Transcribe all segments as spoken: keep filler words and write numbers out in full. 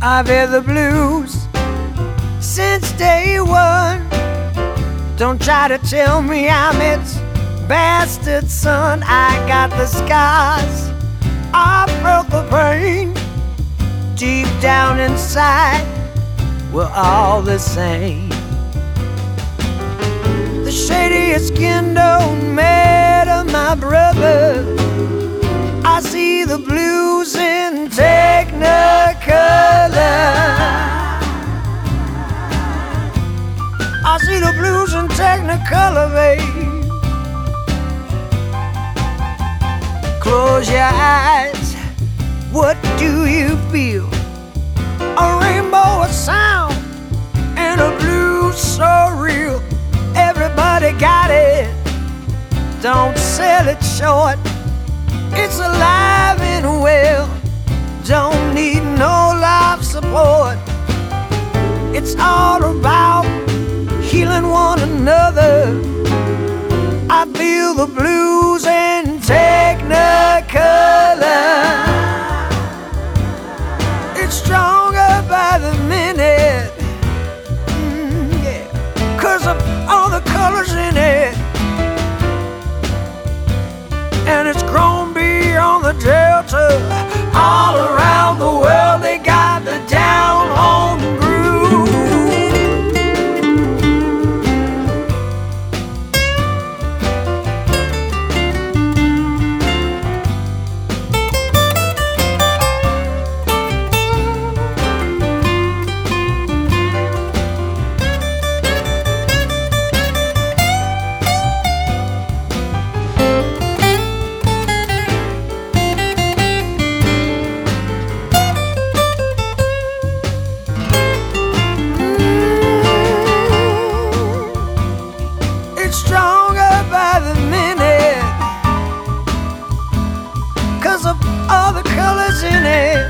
I've had the blues since day one. Don't try to tell me I'm its bastard son. I got the scars, I felt the pain. Deep down inside, we're all the same. The shadiest skin don't matter, my brother. I see the blues in Technicolor. I see the blues in Technicolor, babe. Close your eyes, what do you feel? A rainbow of sound and a blues so real. Everybody got it, don't sell it short. It's alive and well, don't need no life support. It's all about healing one another. I feel the blues in Technicolor. It's stronger by the minute, mm, yeah, 'cause of all the colors in it. And it's grown beyond the Delta. All around the world they got the down home groove. Stronger by the minute, 'cause of all the colors in it.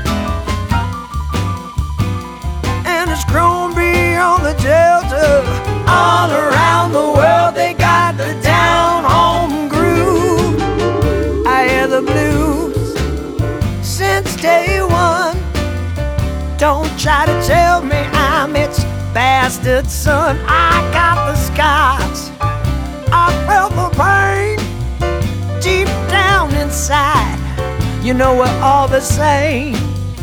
And it's grown beyond the Delta. All around the world they got the down home groove. I hear the blues since day one. Don't try to tell me I'm its bastard son. I got the scars, I felt the pain deep down inside. You know we're all the same.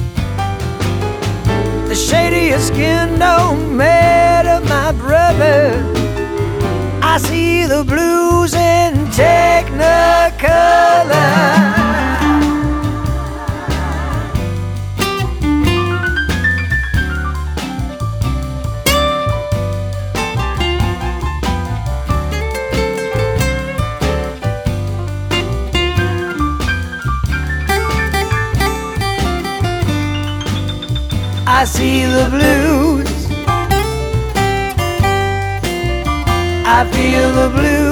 The shadiest skin don't matter, my brother. I see the blues in Technicolor. I see the blues, I feel the blues.